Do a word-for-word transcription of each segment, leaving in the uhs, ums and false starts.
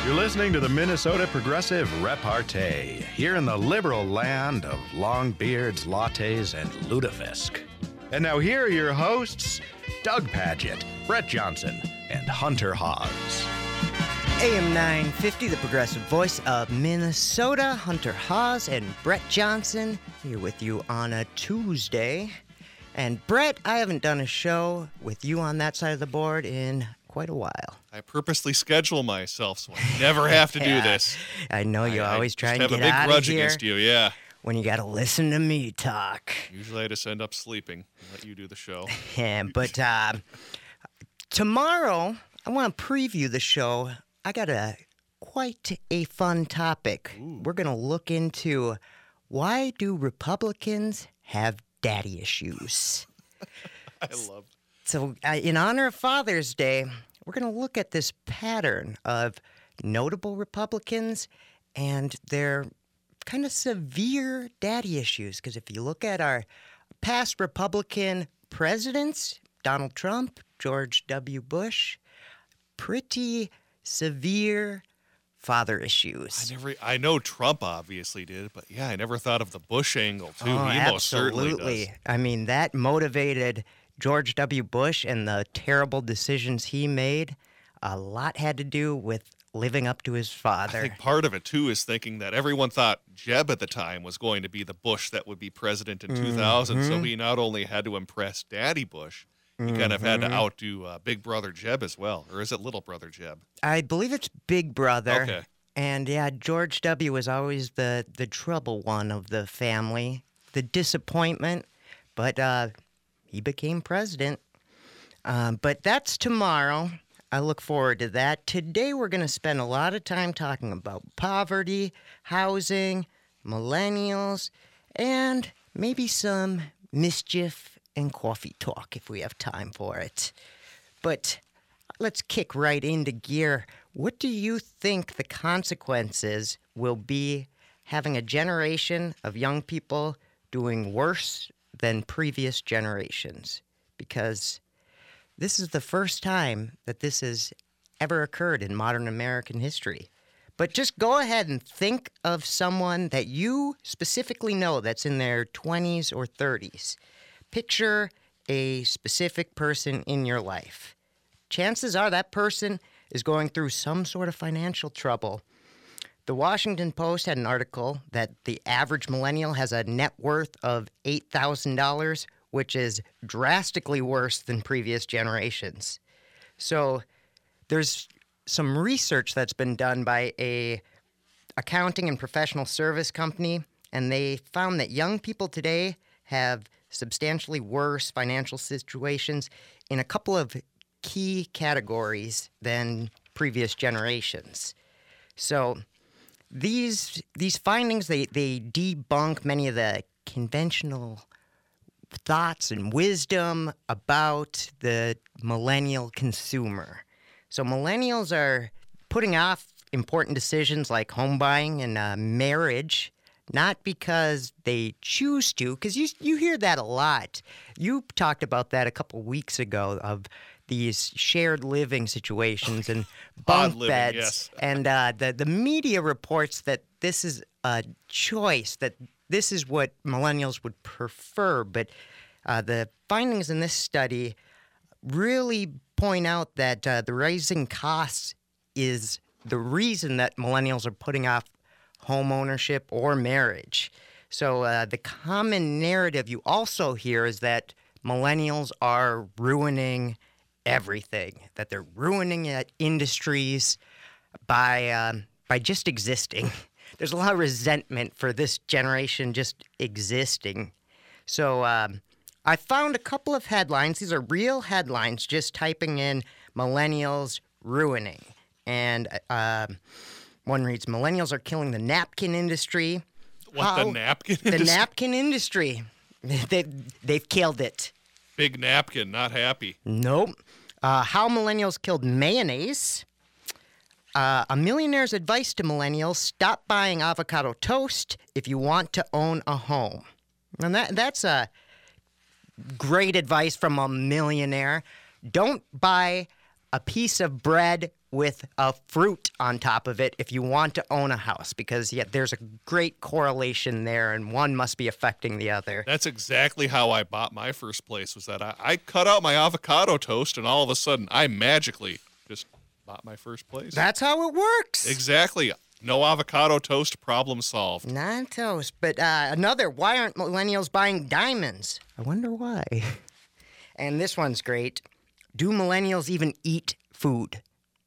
You're listening to the Minnesota Progressive Repartee, here in the liberal land of long beards, lattes, and lutefisk. And now here are your hosts, Doug Padgett, Brett Johnson, and Hunter Hawes. A M nine fifty, the progressive voice of Minnesota, Hunter Hawes and Brett Johnson, here with you on a Tuesday. And Brett, I haven't done a show with you on that side of the board in quite a while. I purposely schedule myself so I never have to do Yeah, this. I know you I, always I try and have get a big out of grudge here against you, yeah. when you got to listen to me talk. Usually I just end up sleeping and let you do the show. Yeah, but uh, tomorrow I want to preview the show. I got a quite a fun topic. Ooh. We're going to look into why do Republicans have daddy issues? I love it. So uh, in honor of Father's Day, we're going to look at this pattern of notable Republicans and their kind of severe daddy issues. Because if you look at our past Republican presidents, Donald Trump, George W. Bush, pretty severe father issues. I never. I know Trump obviously did, but yeah, I never thought of the Bush angle too. Oh, he most certainly absolutely. does. I mean, that motivated George W. Bush and the terrible decisions he made. A lot had to do with living up to his father. I think part of it too is thinking that everyone thought Jeb at the time was going to be the Bush that would be president in two thousand, Mm-hmm. so he not only had to impress Daddy Bush, he Mm-hmm. kind of had to outdo uh, Big Brother Jeb as well, or is it Little Brother Jeb? I believe it's Big Brother. Okay. And yeah, George W. was always the, the trouble one of the family, the disappointment, but uh, he became president. Um, but that's tomorrow. I look forward to that. Today we're going to spend a lot of time talking about poverty, housing, millennials, and maybe some mischief and coffee talk if we have time for it. But let's kick right into gear. What do you think the consequences will be having a generation of young people doing worse than previous generations? Because this is the first time that this has ever occurred in modern American history. But just go ahead and think of someone that you specifically know that's in their twenties or thirties. Picture a specific person in your life. Chances are that person is going through some sort of financial trouble. The Washington Post had an article that the average millennial has a net worth of eight thousand dollars, which is drastically worse than previous generations. So there's some research that's been done by a accounting and professional service company, and they found that young people today have substantially worse financial situations in a couple of key categories than previous generations. So these these findings, they, they debunk many of the conventional thoughts and wisdom about the millennial consumer. So millennials are putting off important decisions like home buying and uh, marriage, not because they choose to, because you you hear that a lot. You talked about that a couple weeks ago of these shared living situations and bunk living, beds. yes. And uh, the, the media reports that this is a choice, that this is what millennials would prefer. But uh, the findings in this study really point out that uh, the rising costs is the reason that millennials are putting off home ownership or marriage. So uh, the common narrative you also hear is that millennials are ruining everything, that they're ruining uh, industries by um, by just existing. There's a lot of resentment for this generation just existing. So um, I found a couple of headlines. These are real headlines, just typing in millennials ruining. And uh, one reads, millennials are killing the napkin industry. What, How- the napkin The industry? napkin industry. they, they've killed it. Big napkin, not happy. Nope. Uh, how millennials killed mayonnaise. Uh, a millionaire's advice to millennials: stop buying avocado toast if you want to own a home. And that that's a great advice from a millionaire. Don't buy a piece of bread with a fruit on top of it if you want to own a house, because yeah, there's a great correlation there, and one must be affecting the other. That's exactly how I bought my first place, was that I, I cut out my avocado toast, and all of a sudden I magically just bought my first place. That's how it works. Exactly. No avocado toast, problem solved. Not toast, but uh, another, why aren't millennials buying diamonds? I wonder why. And this one's great. Do millennials even eat food?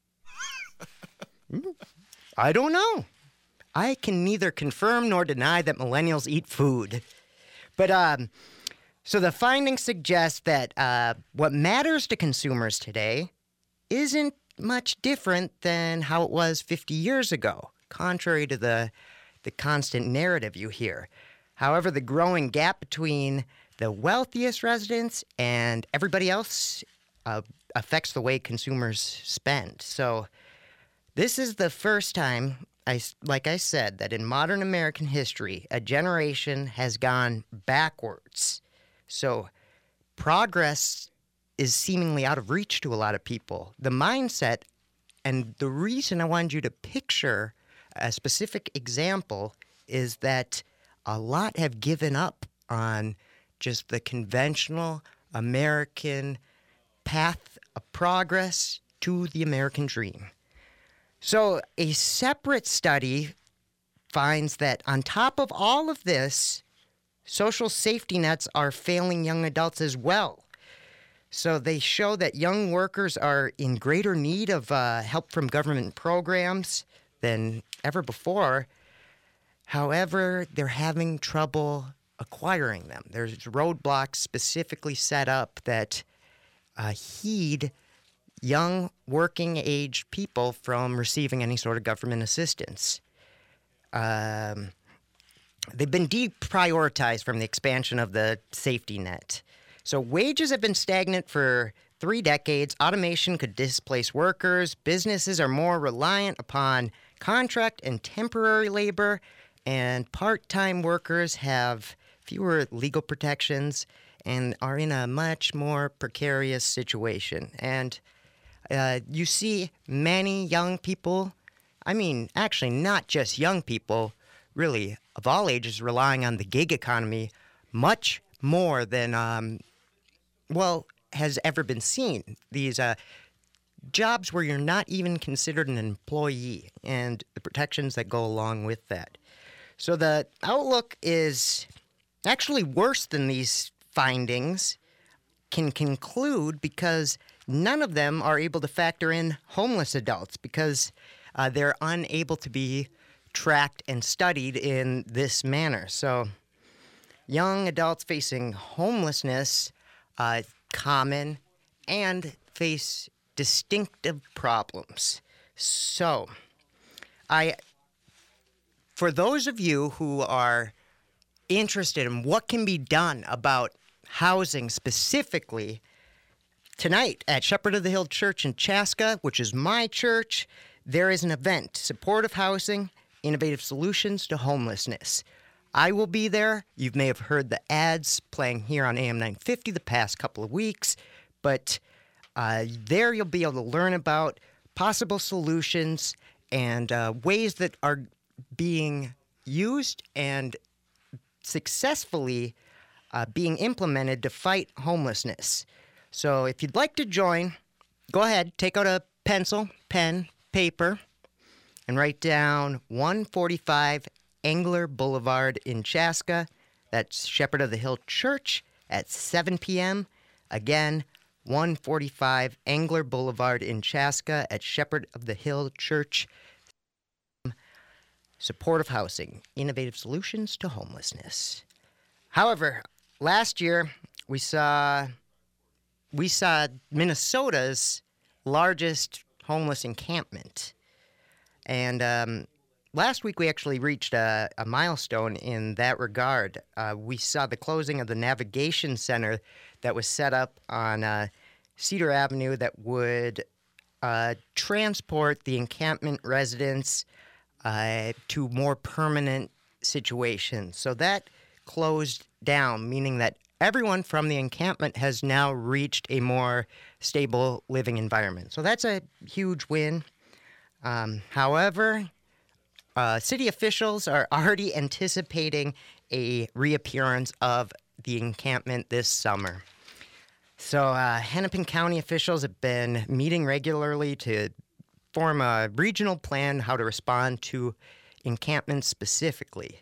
I don't know. I can neither confirm nor deny that millennials eat food. But, um, so the findings suggest that uh, what matters to consumers today isn't much different than how it was fifty years ago, contrary to the, the constant narrative you hear. However, the growing gap between the wealthiest residents and everybody else uh, affects the way consumers spend. So this is the first time, I, like I said, that in modern American history, a generation has gone backwards. So progress is seemingly out of reach to a lot of people. The mindset, and the reason I wanted you to picture a specific example, is that a lot have given up on just the conventional American path of progress to the American dream. So a separate study finds that on top of all of this, social safety nets are failing young adults as well. So they show that young workers are in greater need of uh, help from government programs than ever before. However, they're having trouble acquiring them. There's roadblocks specifically set up that uh, heed young working-age people from receiving any sort of government assistance. Um, they've been deprioritized from the expansion of the safety net. So wages have been stagnant for three decades. Automation could displace workers. Businesses are more reliant upon contract and temporary labor, and part-time workers have fewer legal protections and are in a much more precarious situation. And uh, you see many young people, I mean, actually not just young people, really of all ages, relying on the gig economy much more than, um, well, has ever been seen. These uh, jobs where you're not even considered an employee and the protections that go along with that. So the outlook is actually worse than these findings can conclude, because none of them are able to factor in homeless adults, because uh, they're unable to be tracked and studied in this manner. So young adults facing homelessness, uh, common, and face distinctive problems. So I, for those of you who are interested in what can be done about housing specifically, tonight at Shepherd of the Hill Church in Chaska, which is my church, there is an event, Supportive Housing, Innovative Solutions to Homelessness. I will be there. You may have heard the ads playing here on A M nine fifty the past couple of weeks, but uh, there you'll be able to learn about possible solutions and uh, ways that are being used and successfully uh, being implemented to fight homelessness. So if you'd like to join, go ahead, take out a pencil, pen, paper, and write down one forty-five Engler Boulevard in Chaska. That's Shepherd of the Hill Church at seven p.m. Again, one forty-five Engler Boulevard in Chaska at Shepherd of the Hill Church. Supportive Housing, Innovative Solutions to Homelessness. However, last year we saw we saw Minnesota's largest homeless encampment. And um, last week we actually reached a, a milestone in that regard. Uh, we saw the closing of the navigation center that was set up on uh, Cedar Avenue that would uh, transport the encampment residents uh, to more permanent situations. So that closed down, meaning that everyone from the encampment has now reached a more stable living environment. So that's a huge win. Um, however, uh, city officials are already anticipating a reappearance of the encampment this summer. So uh, Hennepin County officials have been meeting regularly to form a regional plan how to respond to encampments specifically.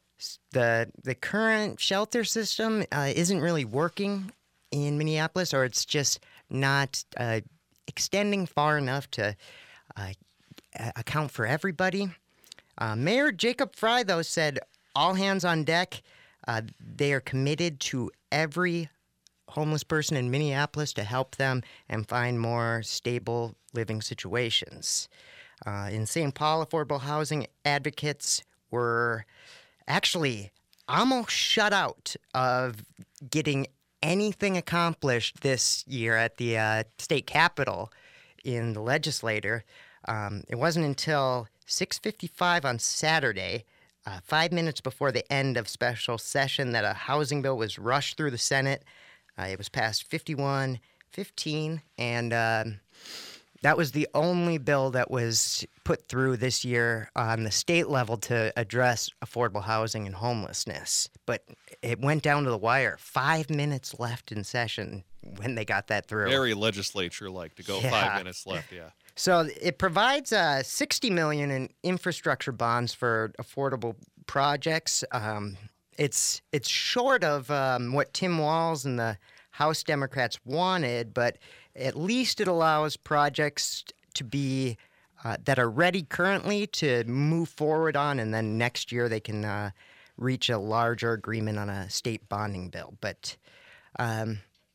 The the current shelter system uh, isn't really working in Minneapolis, or it's just not uh, extending far enough to uh, account for everybody. Uh, Mayor Jacob Fry, though, said all hands on deck. Uh, they are committed to every homeless person in Minneapolis to help them and find more stable living situations. Uh, in Saint Paul, affordable housing advocates were actually almost shut out of getting anything accomplished this year at the uh, state capitol in the legislature. Um, it wasn't until six fifty-five on Saturday, uh, five minutes before the end of special session, that a housing bill was rushed through the Senate. Uh, it was passed fifty-one fifteen, and um, that was the only bill that was put through this year on the state level to address affordable housing and homelessness. But it went down to the wire. Five minutes left in session when they got that through. Very legislature-like to go Yeah. five minutes left, yeah. So it provides uh, sixty million dollars in infrastructure bonds for affordable projects. Um, it's it's short of um, what Tim Walz and the House Democrats wanted, but at least it allows projects to be uh, that are ready currently to move forward on, and then next year they can uh, reach a larger agreement on a state bonding bill. But um,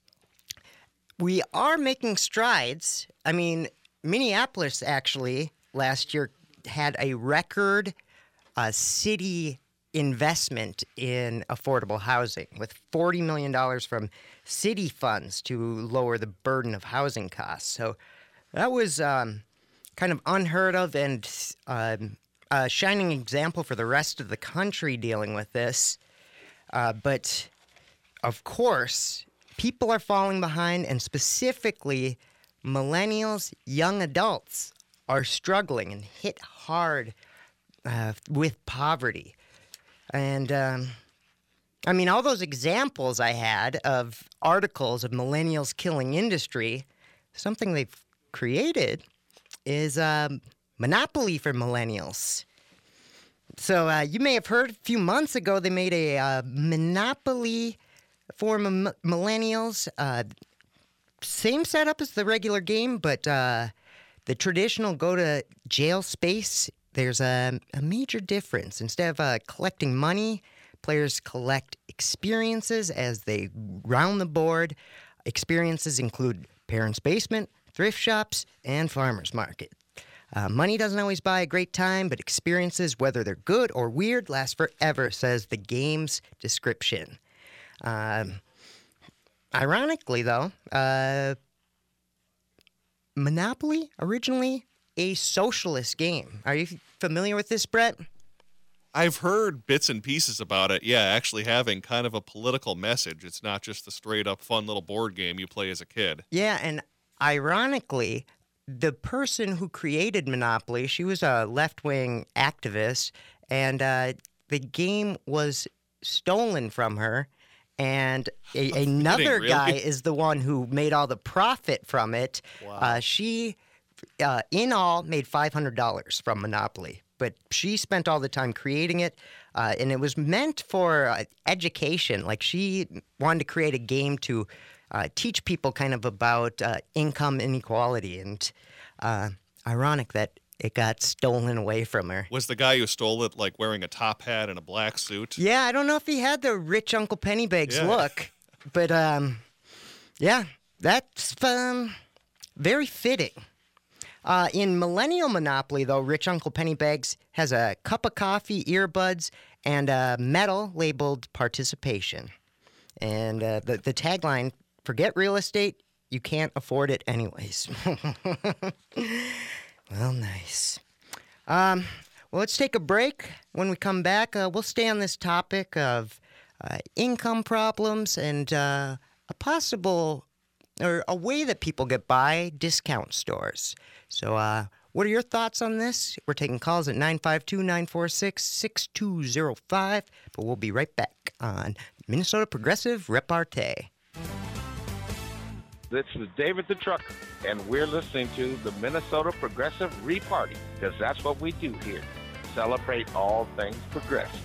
we are making strides. I mean, Minneapolis actually last year had a record uh, city investment in affordable housing with forty million dollars from city funds to lower the burden of housing costs. So that was um, kind of unheard of and uh, a shining example for the rest of the country dealing with this. Uh, but of course, people are falling behind, and specifically millennials, young adults are struggling and hit hard uh, with poverty. And, um, I mean, all those examples I had of articles of millennials killing industry, something they've created is um, Monopoly for millennials. So uh, you may have heard a few months ago they made a uh, Monopoly for m- millennials. Uh, same setup as the regular game, but uh, the traditional go-to-jail space, there's a, a major difference. Instead of uh, collecting money, players collect experiences as they round the board. Experiences include parents' basement, thrift shops, and farmers market. Uh, money doesn't always buy a great time, but experiences, whether they're good or weird, last forever, says the game's description. Um, ironically, though, uh, Monopoly, originally a socialist game. Are you familiar with this, Brett? I've heard bits and pieces about it. Yeah, actually having kind of a political message. It's not just the straight up fun little board game you play as a kid. Yeah, and ironically, the person who created Monopoly, she was a left-wing activist, and uh, the game was stolen from her, and a, another really? guy is the one who made all the profit from it. Wow. Uh, she, uh, in all, made five hundred dollars from Monopoly, but she spent all the time creating it, uh, and it was meant for uh, education. Like, she wanted to create a game to Uh, teach people kind of about uh, income inequality, and uh, ironic that it got stolen away from her. Was the guy who stole it like wearing a top hat and a black suit? Yeah, I don't know if he had the rich Uncle Pennybags Yeah. look, but um, yeah, that's um, very fitting. Uh, in Millennial Monopoly, though, Rich Uncle Pennybags has a cup of coffee, earbuds, and a medal labeled participation. And uh, the, the tagline, forget real estate, you can't afford it anyways. Well, nice. Um, well, let's take a break. When we come back, uh, we'll stay on this topic of uh, income problems and uh, a possible or a way that people get by, discount stores. So uh, what are your thoughts on this? We're taking calls at nine five two, nine four six, six two zero five, but we'll be right back on Minnesota Progressive Repartee. This is David the Trucker, and we're listening to the Minnesota Progressive Repartee, because that's what we do here. Celebrate all things progressive.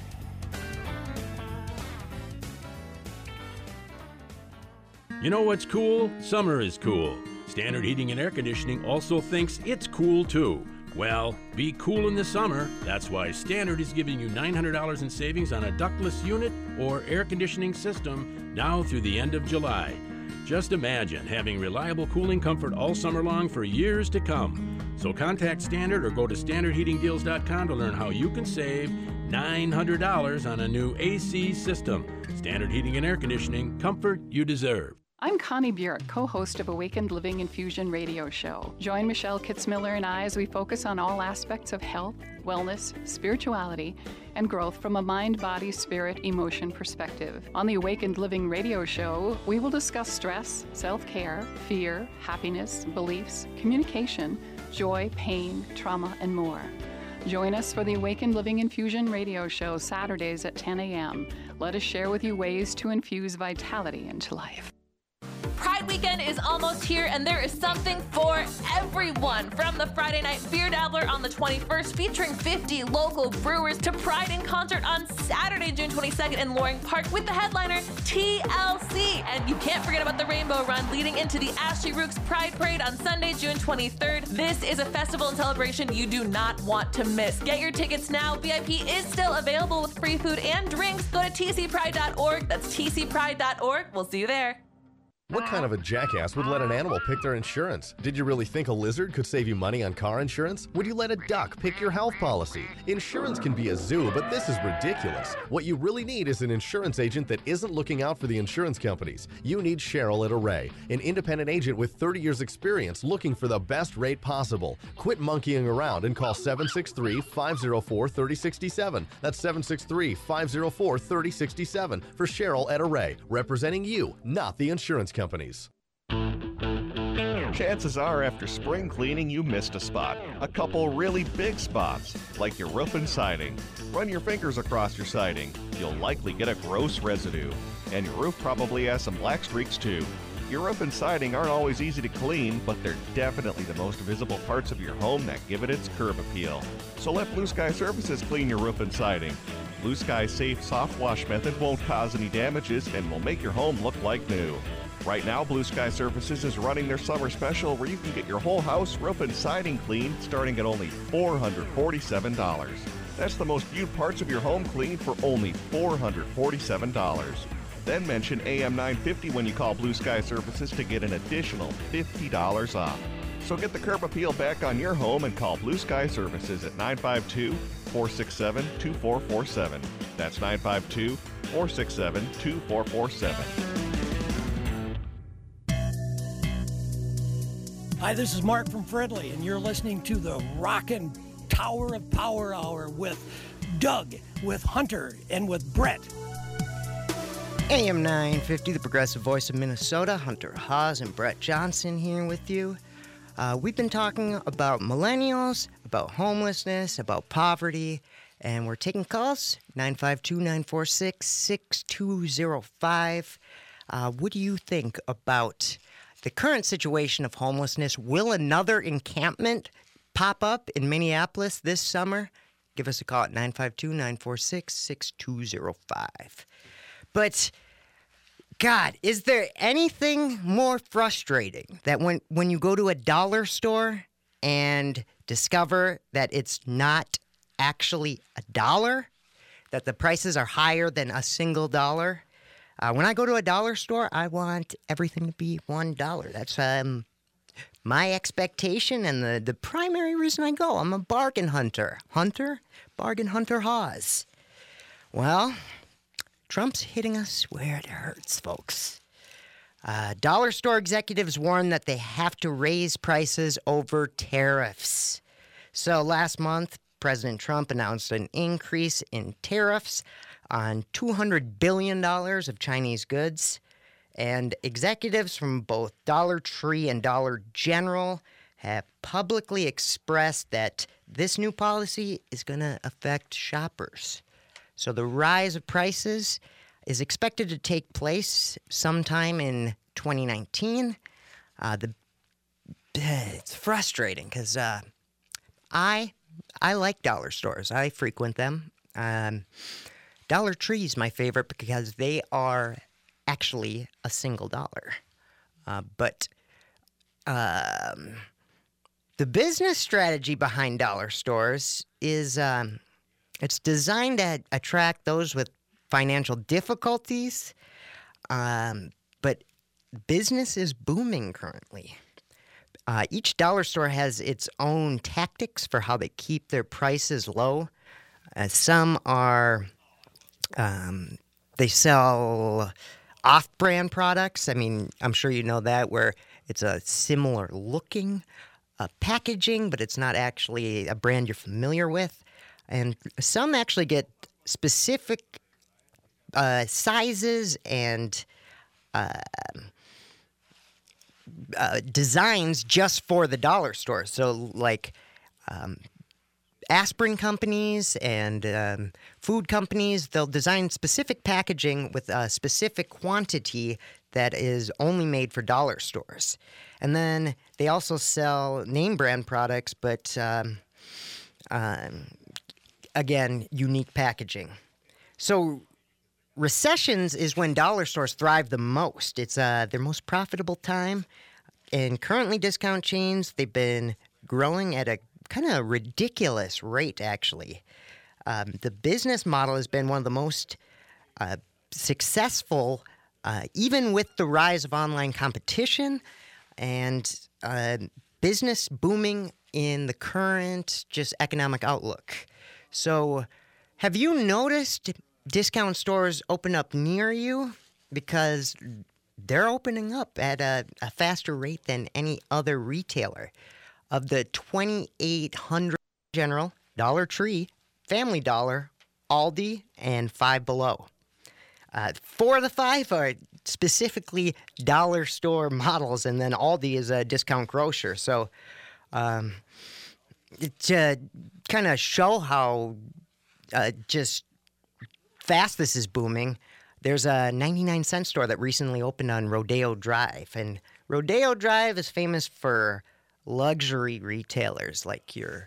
You know what's cool? Summer is cool. Standard Heating and Air Conditioning also thinks it's cool too. Well, be cool in the summer. That's why Standard is giving you nine hundred dollars in savings on a ductless unit or air conditioning system now through the end of July. Just imagine having reliable cooling comfort all summer long for years to come. So contact Standard or go to standard heating deals dot com to learn how you can save nine hundred dollars on a new A C system. Standard Heating and Air Conditioning, comfort you deserve. I'm Connie Burek, co-host of Awakened Living Infusion radio show. Join Michelle Kitzmiller and I as we focus on all aspects of health, wellness, spirituality, and growth from a mind, body, spirit, emotion perspective. On the Awakened Living radio show, we will discuss stress, self-care, fear, happiness, beliefs, communication, joy, pain, trauma, and more. Join us for the Awakened Living Infusion radio show Saturdays at ten a.m. Let us share with you ways to infuse vitality into life. Pride Weekend is almost here, and there is something for everyone. From the Friday Night Beer Dabbler on the twenty-first, featuring fifty local brewers, to Pride in Concert on Saturday, June twenty-second in Loring Park with the headliner T L C. And you can't forget about the Rainbow Run leading into the Ashley Rooks Pride Parade on Sunday, June twenty-third. This is a festival and celebration you do not want to miss. Get your tickets now. V I P is still available with free food and drinks. Go to t c pride dot org. That's t c pride dot org. We'll see you there. What kind of a jackass would let an animal pick their insurance? Did you really think a lizard could save you money on car insurance? Would you let a duck pick your health policy? Insurance can be a zoo, but this is ridiculous. What you really need is an insurance agent that isn't looking out for the insurance companies. You need Cheryl at Array, an independent agent with thirty years experience looking for the best rate possible. Quit monkeying around and call seven six three, five zero four, three zero six seven. That's seven six three, five zero four, three zero six seven for Cheryl at Array, representing you, not the insurance company. companies. Chances are after spring cleaning you missed a spot. A couple really big spots, like your roof and siding. Run your fingers across your siding. You'll likely get a gross residue. And your roof probably has some black streaks too. Your roof and siding aren't always easy to clean, but they're definitely the most visible parts of your home that give it its curb appeal. So let Blue Sky Services clean your roof and siding. Blue Sky's safe soft wash method won't cause any damages and will make your home look like new. Right now, Blue Sky Services is running their summer special where you can get your whole house, roof, and siding cleaned starting at only four hundred forty-seven dollars. That's the most viewed parts of your home cleaned for only four hundred forty-seven dollars. Then mention A M nine fifty when you call Blue Sky Services to get an additional fifty dollars off. So get the curb appeal back on your home and call Blue Sky Services at nine five two, four six seven, two four four seven. That's nine five two, four six seven, two four four seven. Hi, this is Mark from Friendly, and you're listening to the Rockin' Tower of Power Hour with Doug, with Hunter, and with Brett. A M nine fifty, the progressive voice of Minnesota. Hunter Haas and Brett Johnson here with you. Uh, we've been talking about millennials, about homelessness, about poverty, and we're taking calls, nine five two, nine four six, six two zero five. Uh, what do you think about the current situation of homelessness? Will another encampment pop up in Minneapolis this summer? Give us a call at nine five two, nine four six, six two zero five. But, God, is there anything more frustrating that when, when you go to a dollar store and discover that it's not actually a dollar, that the prices are higher than a single dollar? Uh, when I go to a dollar store, I want everything to be one dollar. That's um, my expectation and the, the primary reason I go. I'm a bargain hunter. Hunter? Bargain hunter Haas. Well, Trump's hitting us where it hurts, folks. Uh, dollar store executives warn that they have to raise prices over tariffs. So last month, President Trump announced an increase in tariffs on two hundred billion dollars of Chinese goods. And executives from both Dollar Tree and Dollar General have publicly expressed that this new policy is going to affect shoppers. So the rise of prices is expected to take place sometime in twenty nineteen. Uh, the it's frustrating because uh, I I like dollar stores. I frequent them. Um, Dollar Tree is my favorite because they are actually a single dollar. Uh, but um, the business strategy behind dollar stores is um, it's designed to attract those with financial difficulties, um, but business is booming currently. Uh, each dollar store has its own tactics for how they keep their prices low. Uh, some are, um, they sell off-brand products. I mean, I'm sure you know that, where it's a similar looking uh, packaging, but it's not actually a brand you're familiar with. And some actually get specific uh, sizes and uh, uh, designs just for the dollar store. So, like um, aspirin companies and um, food companies, they'll design specific packaging with a specific quantity that is only made for dollar stores. And then they also sell name brand products, but um, um, again, unique packaging. So recessions is when dollar stores thrive the most. It's uh, their most profitable time. And currently discount chains, they've been growing at a kind of ridiculous rate, actually. Um, the business model has been one of the most uh, successful, uh, even with the rise of online competition and uh, business booming in the current just economic outlook. So have you noticed discount stores open up near you? Because they're opening up at a, a faster rate than any other retailer. Of the twenty-eight hundred General, Dollar Tree, Family Dollar, Aldi, and Five Below. Uh, four of the five are specifically dollar store models, and then Aldi is a discount grocer. So um, to uh, kind of show how uh, just fast this is booming, there's a ninety-nine cent store that recently opened on Rodeo Drive. And Rodeo Drive is famous for luxury retailers like your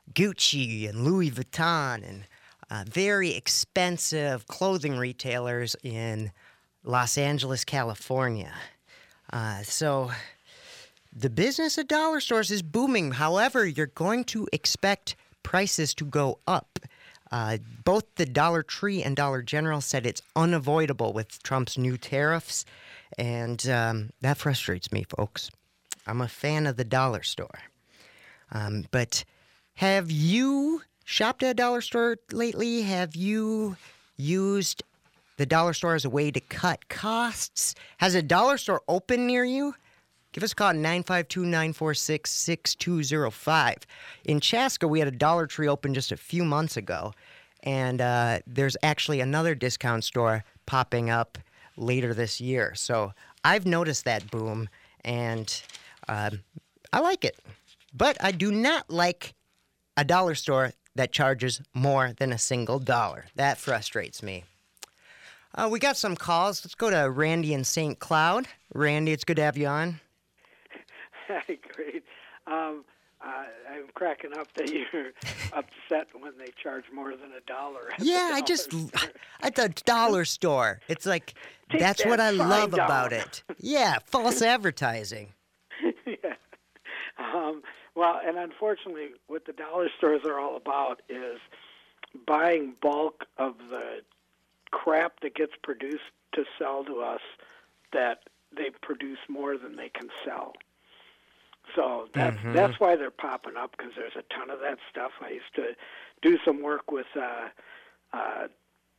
Gucci and Louis Vuitton and uh, very expensive clothing retailers in Los Angeles, California. Uh, so the business of dollar stores is booming. However, you're going to expect prices to go up. Uh, both the Dollar Tree and Dollar General said it's unavoidable with Trump's new tariffs, and um, that frustrates me, folks. I'm a fan of the dollar store. Um, but have you shopped at a dollar store lately? Have you used the dollar store as a way to cut costs? Has a dollar store open near you? Give us a call at nine five two, nine four six, six two zero five. In Chaska, we had a Dollar Tree open just a few months ago, and uh, there's actually another discount store popping up later this year. So I've noticed that boom, and Um, I like it, but I do not like a dollar store that charges more than a single dollar. That frustrates me. Uh, we got some calls. Let's go to Randy in Saint Cloud. Randy, it's good to have you on. Great. Um, uh, I'm cracking up that you're upset when they charge more than a dollar. Yeah, I just, at the dollar store. It's like, Take that's that what I love down. about it. Yeah, false advertising. yeah. Um, well, and unfortunately, what the dollar stores are all about is buying bulk of the crap that gets produced to sell to us that they produce more than they can sell. So that's, mm-hmm. that's why they're popping up, because there's a ton of that stuff. I used to do some work with, uh, uh,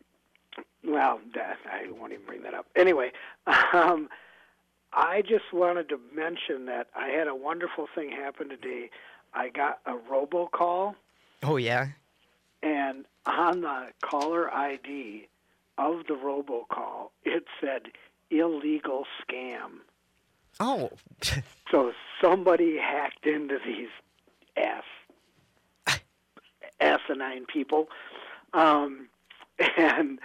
well, that, I won't even bring that up. Anyway, um, I just wanted to mention that I had a wonderful thing happen today. I got a robocall. Oh, yeah? And on the caller I D of the robocall, it said illegal scam. Oh. So somebody hacked into these ass, asinine people, um, and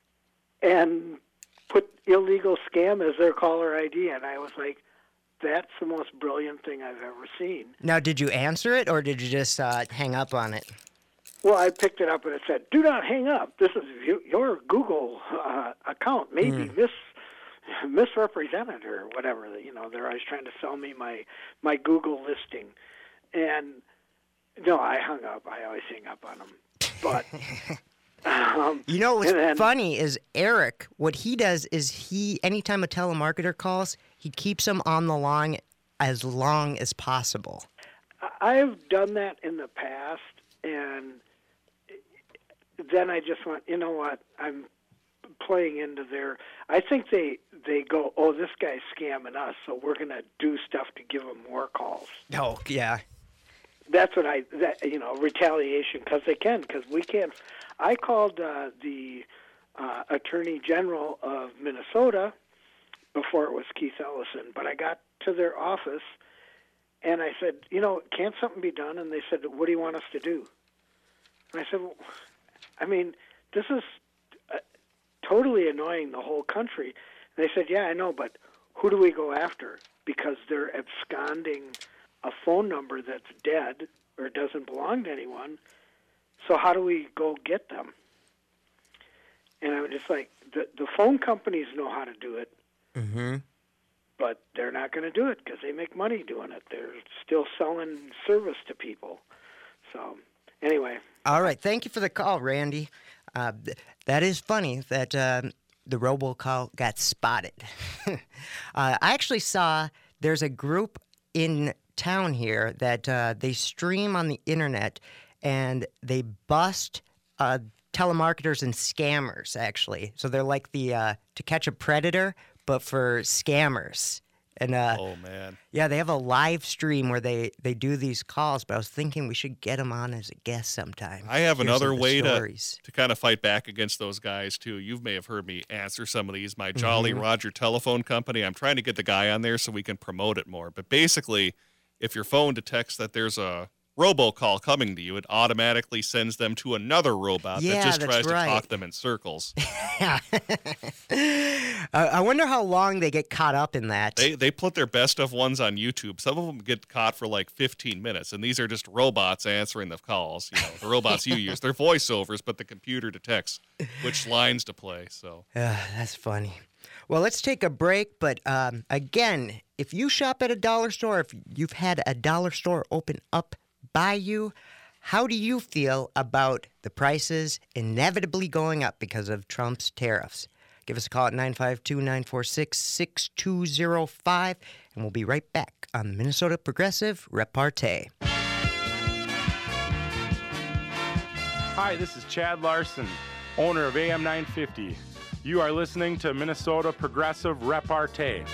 and put illegal scam as their caller I D. And I was like, that's the most brilliant thing I've ever seen. Now, did you answer it, or did you just uh, hang up on it? Well, I picked it up and it said, do not hang up. This is your Google uh, account may be mm. mis misrepresented or whatever. You know, they're always trying to sell me my, my Google listing. And, no, I hung up. I always hang up on them. But... Um, you know what's then, funny is Eric, what he does is he, anytime a telemarketer calls, he keeps them on the line as long as possible. I've done that in the past, and then I just went, you know what, I'm playing into their, I think they, they go, oh, this guy's scamming us, so we're going to do stuff to give him more calls. Oh, yeah. That's what I, that, you know, retaliation, because they can, because we can't. I called uh, the uh, Attorney General of Minnesota before it was Keith Ellison, but I got to their office and I said, you know, can't something be done? And they said, what do you want us to do? And I said, well, I mean, this is uh, totally annoying the whole country. And they said, yeah, I know, but who do we go after? Because they're absconding a phone number that's dead or doesn't belong to anyone. So how do we go get them? And I'm just like, the, the phone companies know how to do it, mm-hmm. but they're not going to do it because they make money doing it. They're still selling service to people. So anyway. All right. Thank you for the call, Randy. Uh, th- that is funny that uh, the robocall got spotted. uh, I actually saw there's a group in town here that uh, they stream on the internet and they bust uh, telemarketers and scammers, actually. So they're like the uh, To Catch a Predator, but for scammers. And uh, oh, man. Yeah, they have a live stream where they, they do these calls, but I was thinking we should get them on as a guest sometime. I have Hear another way to, stories. to kind of fight back against those guys, too. You may have heard me answer some of these. My Jolly mm-hmm. Roger telephone company, I'm trying to get the guy on there so we can promote it more. But basically, if your phone detects that there's a robocall coming to you, it automatically sends them to another robot yeah, that just tries right. to talk them in circles. Yeah. uh, I wonder how long they get caught up in that. They they put their best of ones on YouTube. Some of them get caught for like fifteen minutes, and these are just robots answering the calls. You know, the robots you use. They're voiceovers, but the computer detects which lines to play. So uh, that's funny. Well, let's take a break. But um, again, if you shop at a dollar store, if you've had a dollar store open up by you, how do you feel about the prices inevitably going up because of Trump's tariffs? Give us a call at nine five two, nine four six, six two zero five, and we'll be right back on the Minnesota Progressive Repartee. Hi, this is Chad Larson, owner of A M nine fifty. You are listening to Minnesota Progressive Repartee.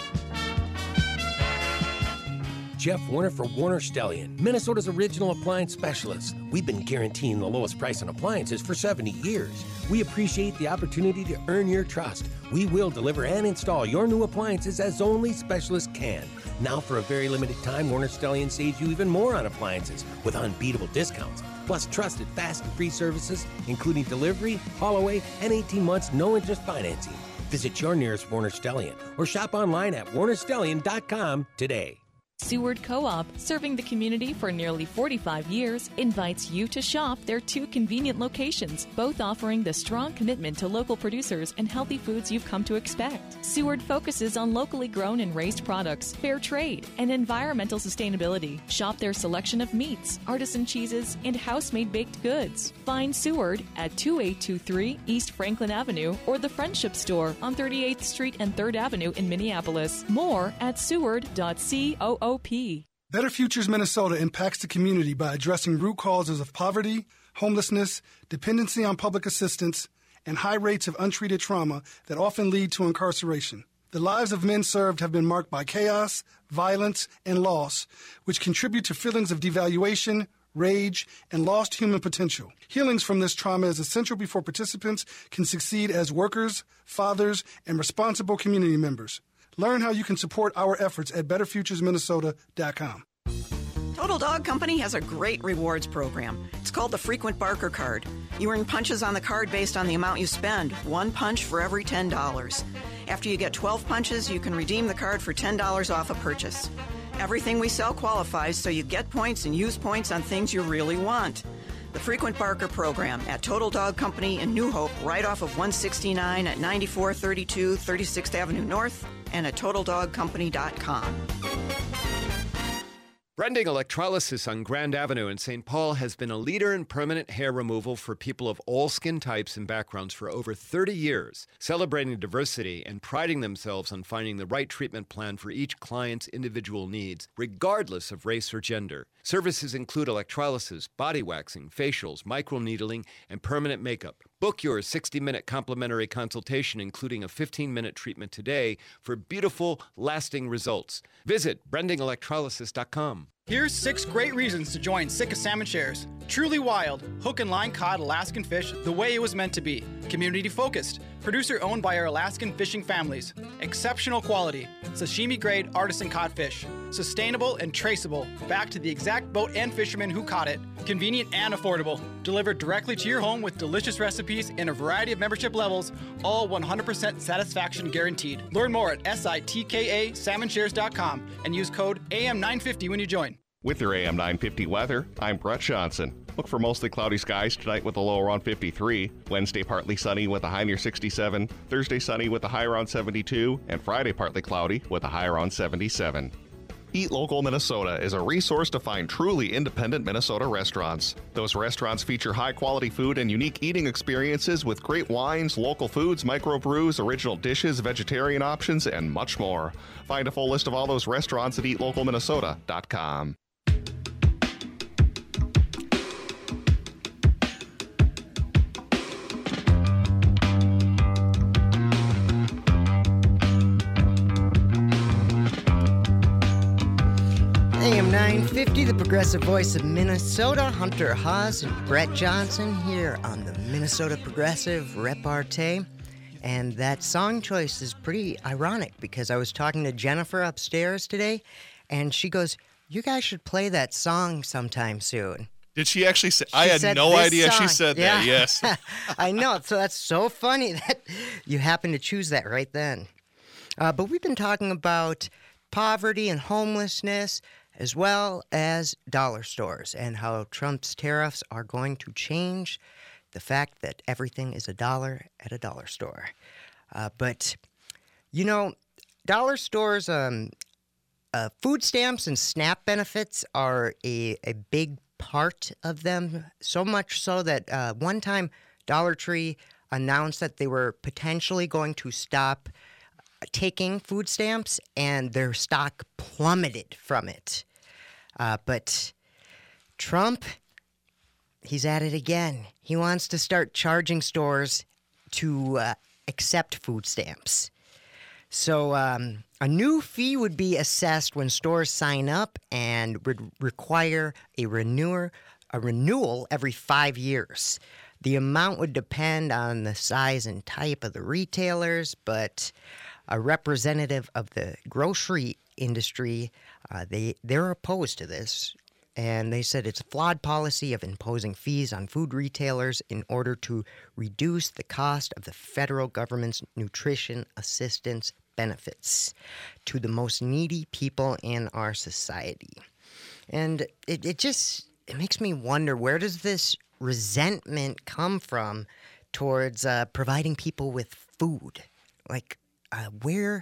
Jeff Warner for Warner Stellian, Minnesota's original appliance specialist. We've been guaranteeing the lowest price on appliances for seventy years. We appreciate the opportunity to earn your trust. We will deliver and install your new appliances as only specialists can. Now, for a very limited time, Warner Stellian saves you even more on appliances with unbeatable discounts. Plus trusted, fast, and free services, including delivery, haul away, and eighteen months no-interest financing. Visit your nearest Warner Stellian or shop online at warner stellian dot com today. Seward Co-op, serving the community for nearly forty-five years, invites you to shop their two convenient locations, both offering the strong commitment to local producers and healthy foods you've come to expect. Seward focuses on locally grown and raised products, fair trade, and environmental sustainability. Shop their selection of meats, artisan cheeses, and house-made baked goods. Find Seward at two eight two three East Franklin Avenue or the Friendship Store on thirty-eighth Street and third Avenue in Minneapolis. More at seward dot coop. Better Futures Minnesota impacts the community by addressing root causes of poverty, homelessness, dependency on public assistance, and high rates of untreated trauma that often lead to incarceration. The lives of men served have been marked by chaos, violence, and loss, which contribute to feelings of devaluation, rage, and lost human potential. Healings from this trauma is essential before participants can succeed as workers, fathers, and responsible community members. Learn how you can support our efforts at better futures minnesota dot com. Total Dog Company has a great rewards program. It's called the Frequent Barker Card. You earn punches on the card based on the amount you spend, one punch for every ten dollars. After you get twelve punches, you can redeem the card for ten dollars off a purchase. Everything we sell qualifies, so you get points and use points on things you really want. The Frequent Barker Program at Total Dog Company in New Hope, right off of one sixty-nine at ninety-four thirty-two thirty-sixth Avenue North, and at total dog company dot com. Brending Electrolysis on Grand Avenue in Saint Paul has been a leader in permanent hair removal for people of all skin types and backgrounds for over thirty years, celebrating diversity and priding themselves on finding the right treatment plan for each client's individual needs, regardless of race or gender. Services include electrolysis, body waxing, facials, microneedling, and permanent makeup. Book your sixty-minute complimentary consultation, including a fifteen-minute treatment today for beautiful, lasting results. Visit brending electrolysis dot com. Here's six great reasons to join Sitka Salmon Shares. Truly wild, hook and line caught Alaskan fish the way it was meant to be. Community focused, producer owned by our Alaskan fishing families. Exceptional quality, sashimi grade artisan caught fish. Sustainable and traceable, back to the exact boat and fisherman who caught it. Convenient and affordable, delivered directly to your home with delicious recipes in a variety of membership levels, all one hundred percent satisfaction guaranteed. Learn more at sitka salmon shares dot com and use code A M nine fifty when you join. With your A M nine fifty weather, I'm Brett Johnson. Look for mostly cloudy skies tonight with a low around fifty-three. Wednesday partly sunny with a high near sixty-seven. Thursday sunny with a high around seventy-two. And Friday partly cloudy with a high around seventy-seven. Eat Local Minnesota is a resource to find truly independent Minnesota restaurants. Those restaurants feature high-quality food and unique eating experiences with great wines, local foods, microbrews, original dishes, vegetarian options, and much more. Find a full list of all those restaurants at eat local minnesota dot com. A M nine fifty, the progressive voice of Minnesota, Hunter Haas and Brett Johnson here on the Minnesota Progressive Repartee. And that song choice is pretty ironic because I was talking to Jennifer upstairs today, and she goes, "You guys should play that song sometime soon." Did she actually say? She I had said no this idea song. she said Yeah. that. Yes. I know. So that's so funny that you happen to choose that right then. Uh, but we've been talking about poverty and homelessness, as well as dollar stores, and how Trump's tariffs are going to change the fact that everything is a dollar at a dollar store. Uh, but, you know, dollar stores, um, uh, food stamps and SNAP benefits are a, a big part of them, so much so that uh, one time Dollar Tree announced that they were potentially going to stop taking food stamps, and their stock plummeted from it. Uh, but Trump, he's at it again. He wants to start charging stores to uh, accept food stamps. So um, a new fee would be assessed when stores sign up and would require a renewer, a renewal every five years. The amount would depend on the size and type of the retailers, but a representative of the grocery industry, uh, they, they're opposed to this. And they said it's a flawed policy of imposing fees on food retailers in order to reduce the cost of the federal government's nutrition assistance benefits to the most needy people in our society. And it, it just it makes me wonder, where does this resentment come from towards uh, providing people with food? Like, uh, where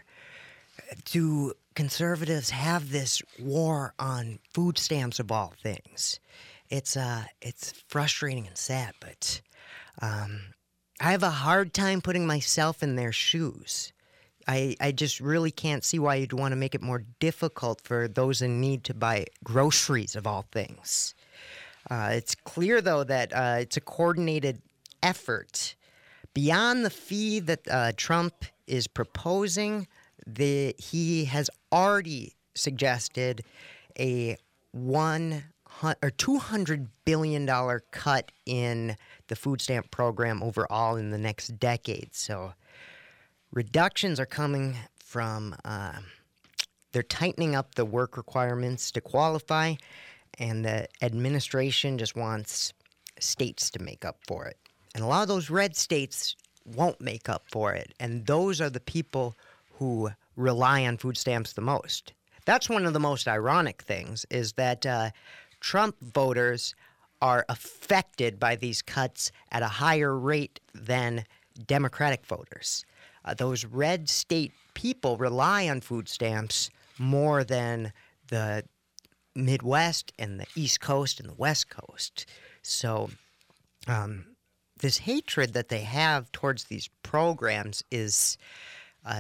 do conservatives have this war on food stamps of all things? It's uh, it's frustrating and sad, but um, I have a hard time putting myself in their shoes. I, I just really can't see why you'd want to make it more difficult for those in need to buy groceries of all things. Uh, it's clear, though, that uh, it's a coordinated effort. Beyond the fee that uh, Trump is proposing, the, he has already suggested a one or two hundred billion dollars cut in the food stamp program overall in the next decade. So reductions are coming from, uh, they're tightening up the work requirements to qualify, and the administration just wants states to make up for it. And a lot of those red states won't make up for it, and those are the people who rely on food stamps the most. That's one of the most ironic things, is that uh, Trump voters are affected by these cuts at a higher rate than Democratic voters. Uh, those red state people rely on food stamps more than the Midwest and the East Coast and the West Coast. So um, this hatred that they have towards these programs is uh,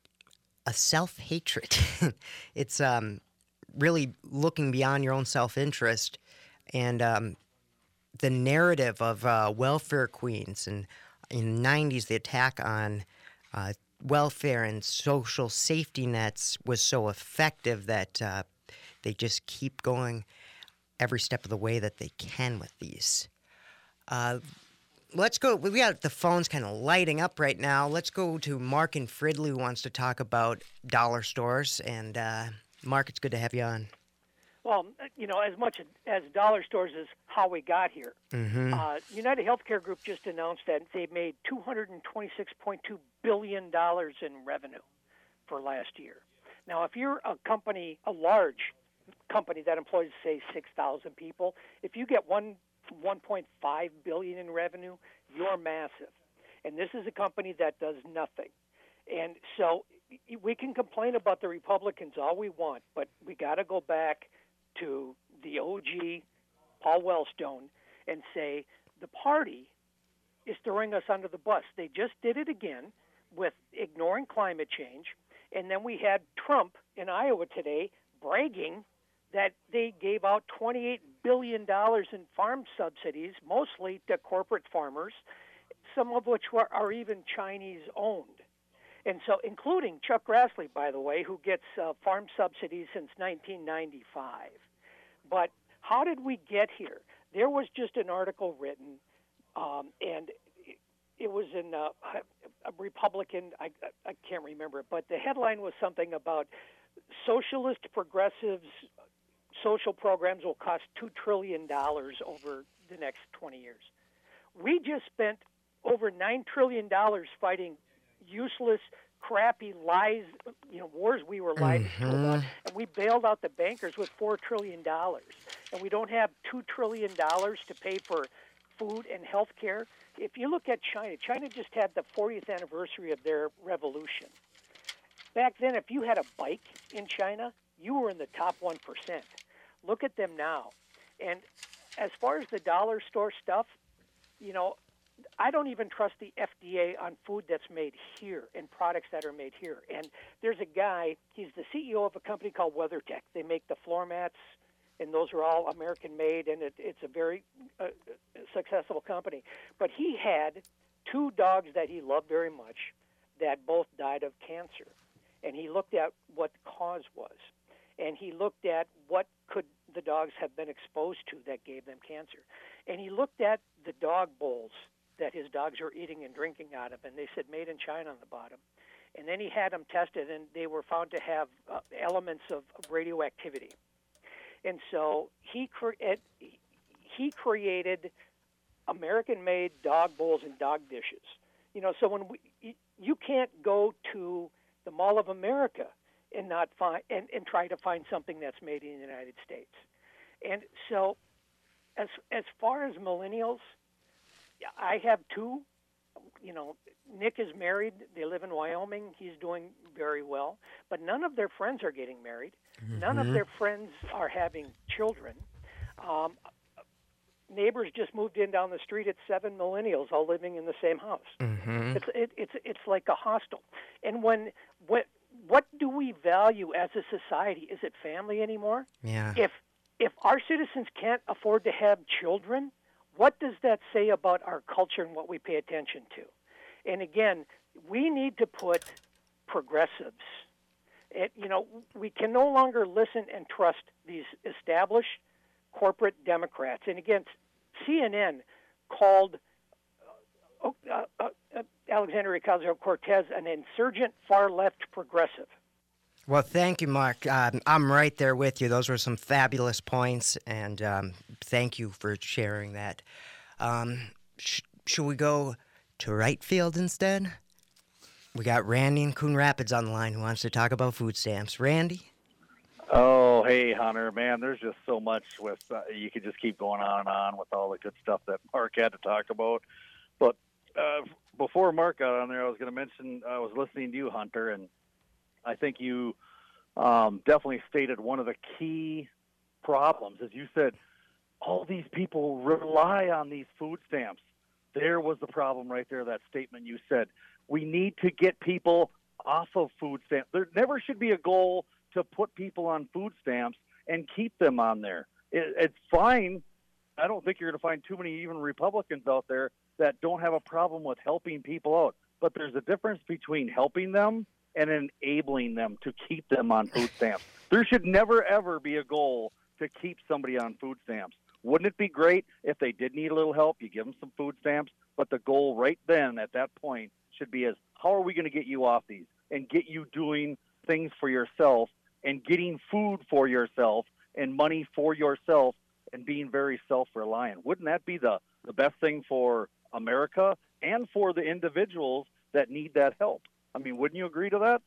a self-hatred. It's um, really looking beyond your own self-interest, and um, the narrative of uh, welfare queens, and in the nineties the attack on uh, welfare and social safety nets was so effective that uh, they just keep going every step of the way that they can with these. Uh, let's go. We got the phones kind of lighting up right now. Let's go to Mark in Fridley, who wants to talk about dollar stores. And uh, Mark, it's good to have you on. Well, you know, as much as dollar stores is how we got here. Mm-hmm. Uh, United Healthcare Group just announced that they made two hundred twenty-six point two billion dollars in revenue for last year. Now, if you're a company, a large company that employs, say, six thousand people, if you get one, one point five billion dollars in revenue, you're massive. And this is a company that does nothing. And so we can complain about the Republicans all we want, but we got to go back to the O G, Paul Wellstone, and say the party is throwing us under the bus. They just did it again with ignoring climate change, and then we had Trump in Iowa today bragging that they gave out twenty-eight billion dollars in farm subsidies, mostly to corporate farmers, some of which were, are even Chinese-owned. And so, including Chuck Grassley, by the way, who gets uh, farm subsidies since nineteen ninety-five. But how did we get here? There was just an article written, um, and it, it was in uh, a Republican, I, I can't remember it, but the headline was something about socialist progressives' social programs will cost two trillion dollars over the next twenty years. We just spent over nine trillion dollars fighting useless, crappy lies, you know, wars we were lied to about, and we bailed out the bankers with four trillion dollars. And we don't have two trillion dollars to pay for food and health care. If you look at China, China just had the fortieth anniversary of their revolution. Back then, if you had a bike in China, you were in the top one percent. Look at them now. And as far as the dollar store stuff, you know, I don't even trust the F D A on food that's made here and products that are made here. And there's a guy, he's the C E O of a company called WeatherTech. They make the floor mats, and those are all American-made, and it, it's a very uh, successful company. But he had two dogs that he loved very much that both died of cancer. And he looked at what the cause was. And he looked at what could the dogs have been exposed to that gave them cancer. And he looked at the dog bowls that his dogs were eating and drinking out of, and they said made in China on the bottom. And then he had them tested, and they were found to have uh, elements of, of radioactivity. And so he, cre- he created American-made dog bowls and dog dishes. You know, so when we, you can't go to the Mall of America and not find and, and try to find something that's made in the United States. And so as as far as millennials, I have two. You know, Nick is married. They live in Wyoming. He's doing very well. But none of their friends are getting married. Mm-hmm. None of their friends are having children. Um, neighbors just moved in down the street. It's seven millennials all living in the same house. Mm-hmm. It's it, it's it's like a hostel. And when what what do we value as a society? Is it family anymore? Yeah. If if our citizens can't afford to have children, what does that say about our culture and what we pay attention to? And again, we need to put progressives. It, you know, we can no longer listen and trust these established corporate Democrats. And again, C N N called uh, uh, uh, Alexandria Ocasio-Cortez an insurgent far-left progressive. Well, thank you, Mark. Um, I'm right there with you. Those were some fabulous points, and um, thank you for sharing that. Um, sh- should we go to right field instead? We got Randy in Coon Rapids on the line who wants to talk about food stamps. Randy? Oh, hey, Hunter. Man, there's just so much with, uh, you could just keep going on and on with all the good stuff that Mark had to talk about. But uh, before Mark got on there, I was going to mention, I was listening to you, Hunter, and I think you um, definitely stated one of the key problems. As you said, all these people rely on these food stamps. There was the problem right there, that statement you said. We need to get people off of food stamps. There never should be a goal to put people on food stamps and keep them on there. It, it's fine. I don't think you're going to find too many even Republicans out there that don't have a problem with helping people out. But there's a difference between helping them and enabling them to keep them on food stamps. There should never, ever be a goal to keep somebody on food stamps. Wouldn't it be great if they did need a little help, you give them some food stamps, but the goal right then at that point should be is, how are we going to get you off these and get you doing things for yourself and getting food for yourself and money for yourself and being very self-reliant? Wouldn't that be the, the best thing for America and for the individuals that need that help? I mean, wouldn't you agree to that?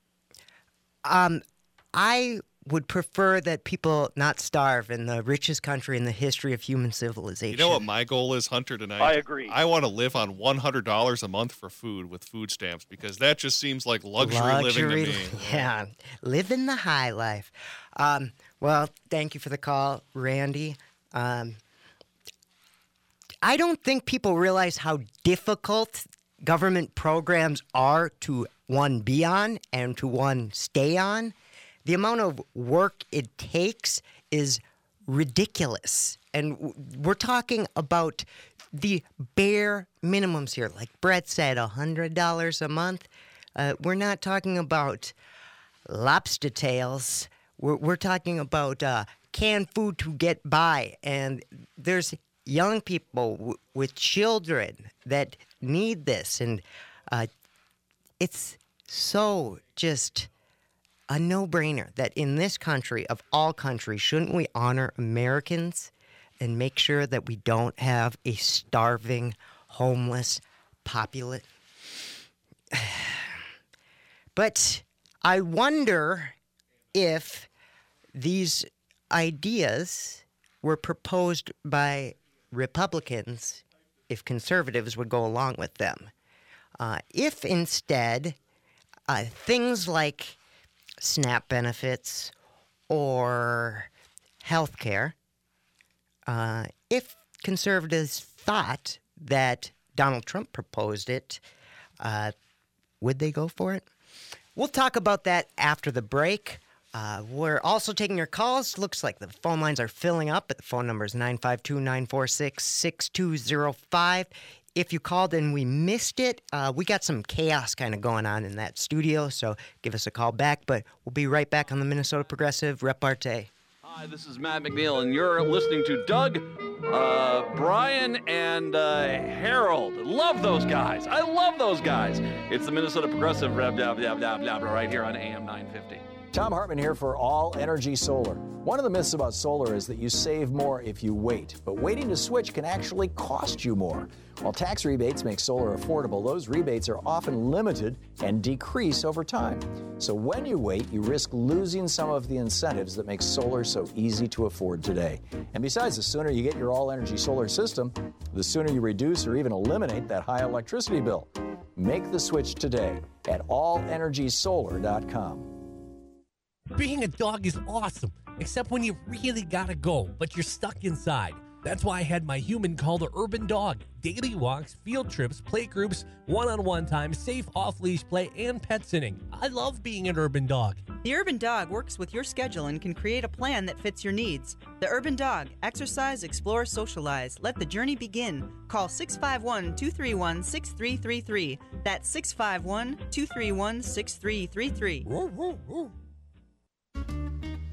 Um, I would prefer that people not starve in the richest country in the history of human civilization. You know what my goal is, Hunter, tonight? I agree. I want to live on one hundred dollars a month for food with food stamps because that just seems like luxury, Luxury, living to me. Yeah, living the high life. Um, well, thank you for the call, Randy. Um, I don't think people realize how difficult government programs are to, one, be on and to, one, stay on. The amount of work it takes is ridiculous. And we're talking about the bare minimums here. Like Brett said, one hundred dollars a month. Uh, we're not talking about lobster tails. We're, we're talking about uh, canned food to get by. And there's young people w- with children that need this. And uh, it's so just a no-brainer that in this country, of all countries, shouldn't we honor Americans and make sure that we don't have a starving, homeless populace? But I wonder if these ideas were proposed by Republicans, if conservatives would go along with them. Uh, if instead uh, things like SNAP benefits or health care, uh, if conservatives thought that Donald Trump proposed it, uh, would they go for it? We'll talk about that after the break. Uh, we're also taking your calls. Looks like the phone lines are filling up, but the phone number is nine five two, nine four six, six two zero five. If you called and we missed it, uh, we got some chaos kind of going on in that studio, so give us a call back. But we'll be right back on the Minnesota Progressive Repartee. Hi, this is Matt McNeil, and you're listening to Doug, uh, Brian, and uh, Harold. Love those guys. I love those guys. It's the Minnesota Progressive Rev blah, blah, blah, blah, blah, right here on A M nine fifty. Tom Hartman here for All Energy Solar. One of the myths about solar is that you save more if you wait, but waiting to switch can actually cost you more. While tax rebates make solar affordable, those rebates are often limited and decrease over time. So when you wait, you risk losing some of the incentives that make solar so easy to afford today. And besides, the sooner you get your all-energy solar system, the sooner you reduce or even eliminate that high electricity bill. Make the switch today at all energy solar dot com. Being a dog is awesome, except when you really gotta go, but you're stuck inside. That's why I had my human called the Urban Dog. Daily walks, field trips, play groups, one-on-one time, safe off-leash play, and pet sitting. I love being an Urban Dog. The Urban Dog works with your schedule and can create a plan that fits your needs. The Urban Dog. Exercise, explore, socialize. Let the journey begin. Call six five one, two three one, six three three three. That's six five one, two three one, six three three three.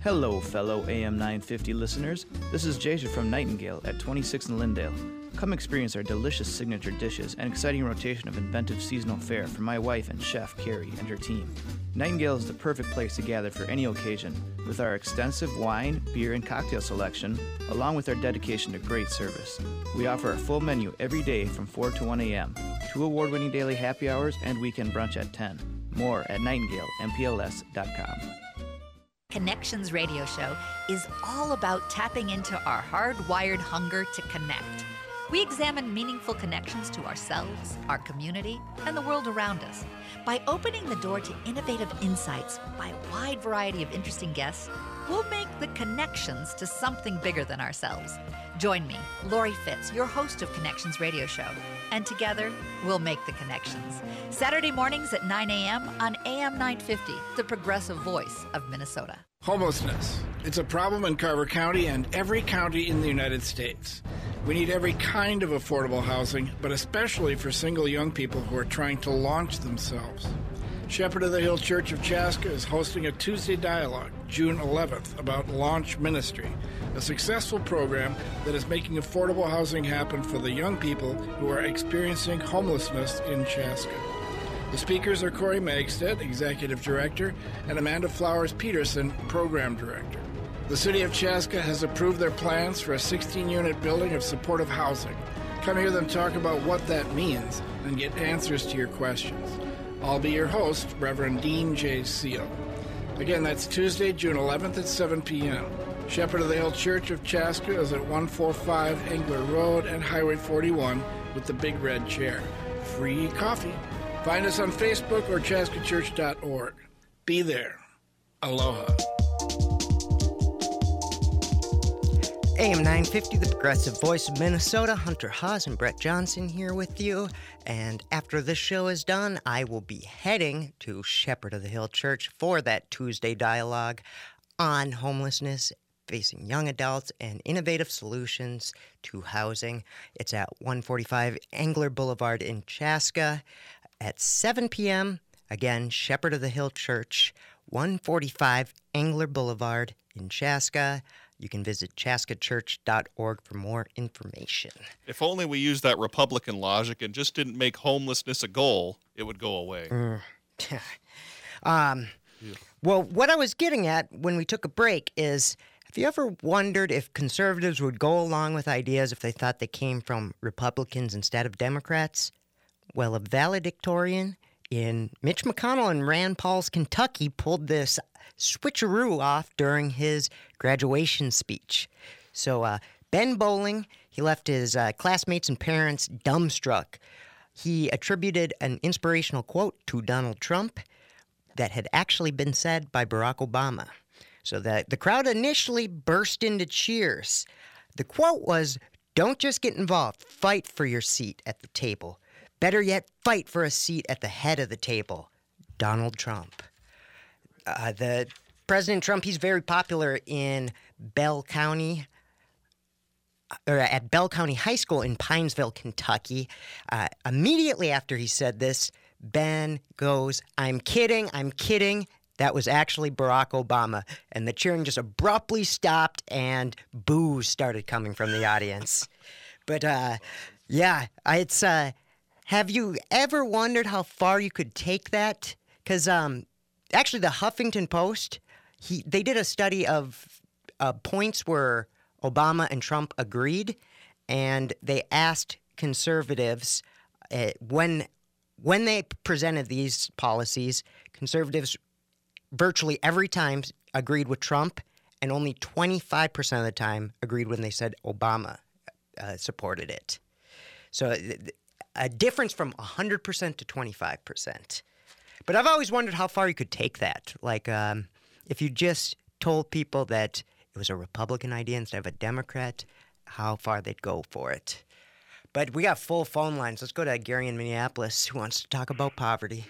Hello, fellow A M nine fifty listeners. This is Jason from Nightingale at twenty-six in Lindale. Come experience our delicious signature dishes and exciting rotation of inventive seasonal fare from my wife and chef, Carrie, and her team. Nightingale is the perfect place to gather for any occasion, with our extensive wine, beer, and cocktail selection, along with our dedication to great service. We offer a full menu every day from four to one a.m., two award-winning daily happy hours, and weekend brunch at ten. More at nightingale m p l s dot com. Connections Radio Show is all about tapping into our hardwired hunger to connect. We examine meaningful connections to ourselves, our community, and the world around us. By opening the door to innovative insights by a wide variety of interesting guests, we'll make the connections to something bigger than ourselves. Join me, Lori Fitz, your host of Connections Radio Show, and together we'll make the connections. Saturday mornings at nine a.m. on A M nine fifty, the progressive voice of Minnesota. Homelessness. It's a problem in Carver County and every county in the United States. We need every kind of affordable housing, but especially for single young people who are trying to launch themselves. Shepherd of the Hill Church of Chaska is hosting a Tuesday dialogue, June eleventh, about Launch Ministry, a successful program that is making affordable housing happen for the young people who are experiencing homelessness in Chaska. The speakers are Corey Magstead, Executive Director, and Amanda Flowers-Peterson, Program Director. The City of Chaska has approved their plans for a sixteen-unit building of supportive housing. Come hear them talk about what that means and get answers to your questions. I'll be your host, Reverend Dean J. Seal. Again, that's Tuesday, June eleventh at seven p.m. Shepherd of the Hill Church of Chaska is at one forty-five Engler Road and Highway forty-one with the big red chair. Free coffee. Find us on Facebook or chaska church dot org. Be there. Aloha. A M nine fifty, the progressive voice of Minnesota. Hunter Haas and Brett Johnson here with you. And after this show is done, I will be heading to Shepherd of the Hill Church for that Tuesday dialogue on homelessness, facing young adults, and innovative solutions to housing. It's at one forty-five Engler Boulevard in Chaska at seven p.m. Again, Shepherd of the Hill Church, one forty-five Engler Boulevard in Chaska. You can visit chaska church dot org for more information. If only we used that Republican logic and just didn't make homelessness a goal, it would go away. Mm. um, yeah. Well, what I was getting at when we took a break is, have you ever wondered if conservatives would go along with ideas if they thought they came from Republicans instead of Democrats? Well, a valedictorian in Mitch McConnell and Rand Paul's Kentucky pulled this switcheroo off during his graduation speech. So uh, Ben Bowling, he left his uh, classmates and parents dumbstruck. He attributed an inspirational quote to Donald Trump that had actually been said by Barack Obama. So that the crowd initially burst into cheers. The quote was, "Don't just get involved, fight for your seat at the table. Better yet, fight for a seat at the head of the table." Donald Trump. Uh, the President Trump, he's very popular in Bell County, or at Bell County High School in Pinesville, Kentucky. Uh, immediately after he said this, Ben goes, "I'm kidding, I'm kidding. That was actually Barack Obama." And the cheering just abruptly stopped and boos started coming from the audience. But, uh, yeah, it's, uh, have you ever wondered how far you could take that? Because, um, actually, the Huffington Post, he they did a study of uh, points where Obama and Trump agreed, and they asked conservatives uh, when when they presented these policies, conservatives virtually every time agreed with Trump, and only twenty-five percent of the time agreed when they said Obama uh, supported it. So a difference from one hundred percent to twenty-five percent. But I've always wondered how far you could take that. Like, um, if you just told people that it was a Republican idea instead of a Democrat, how far they'd go for it. But we got full phone lines. Let's go to Gary in Minneapolis, who wants to talk about poverty.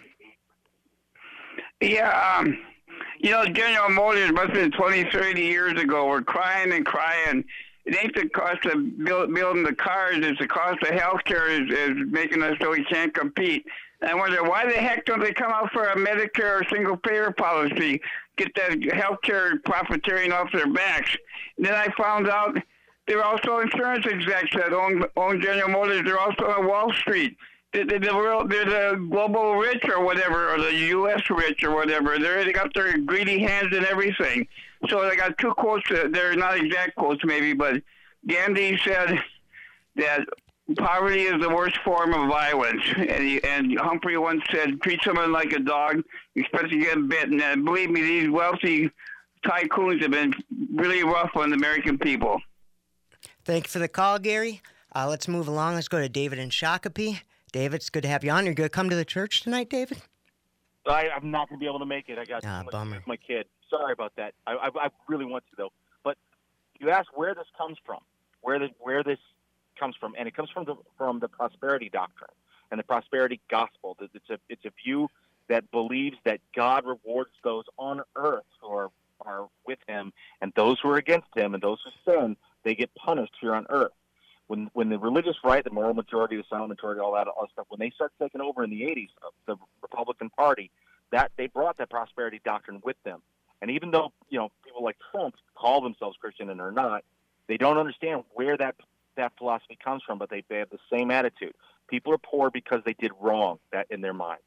Yeah, um, you know, General Motors must have been twenty, thirty years ago. We're crying and crying. It ain't the cost of build, building the cars. It's the cost of health care is, is making us so we can't compete. I wonder, why the heck don't they come out for a Medicare or single-payer policy? get that health care profiteering off their backs. And then I found out they're also insurance execs that own, own General Motors. They're also on Wall Street. They're, they're, the real, they're the global rich or whatever, or the U S rich or whatever. They're, they got their greedy hands in everything. So I got two quotes. That, they're not exact quotes maybe, but Gandhi said that poverty is the worst form of violence. And, he, and Humphrey once said, treat someone like a dog, especially get bitten. And believe me, these wealthy tycoons have been really rough on the American people. Thank you for the call, Gary. Uh, let's move along. Let's go to David in Shakopee. David, it's good to have you on. You're going to come to the church tonight, David? I, I'm not going to be able to make it. I got ah, too much bummer. with my kid. Sorry about that. I, I, I really want to, though. But you ask where this comes from, where the, where this comes from, and it comes from the from the prosperity doctrine and the prosperity gospel. It's a it's a view that believes that God rewards those on earth who are, are with Him, and those who are against Him, and those who sin, they get punished here on earth. When when the religious right, the moral majority, the silent majority, all that all stuff, when they start taking over in the eighties, the Republican Party, that they brought that prosperity doctrine with them. And even though, you know, people like Trump call themselves Christian and are not, they don't understand where that that philosophy comes from, but they, they have the same attitude. People are poor because they did wrong that in their minds.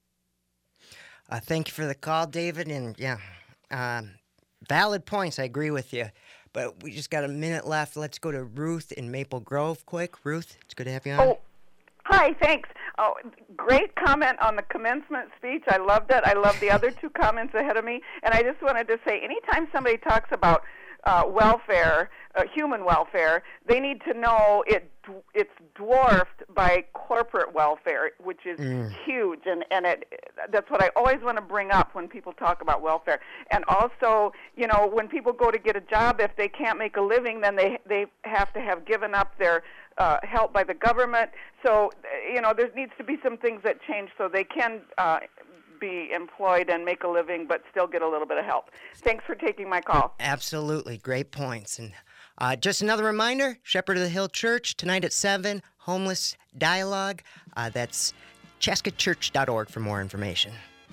Uh, thank you for the call, David. And, yeah, um, valid points. I agree with you. But we just got a minute left. Let's go to Ruth in Maple Grove quick. Ruth, it's good to have you on. Oh, hi, thanks. Oh, great comment on the commencement speech. I loved it. I loved the other two comments ahead of me. And I just wanted to say, anytime somebody talks about uh, welfare, uh, human welfare, they need to know it it's dwarfed by corporate welfare, which is mm. huge. And, and it that's what I always want to bring up when people talk about welfare. And also, you know, when people go to get a job, if they can't make a living, then they they have to have given up their uh, help by the government. So, you know, there needs to be some things that change so they can uh, be employed and make a living but still get a little bit of help. Thanks for taking my call. Absolutely. Great points. And uh, just another reminder, Shepherd of the Hill Church, tonight at seven, Homeless Dialogue. Uh, that's Chaska Church dot org for more information.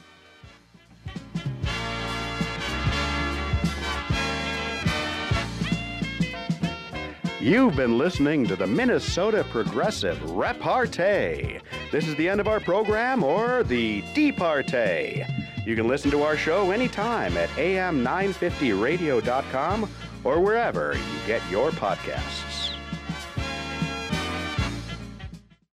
You've been listening to the Minnesota Progressive Repartee. This is the end of our program, or the Departee. You can listen to our show anytime at A M nine fifty radio dot com or wherever you get your podcasts.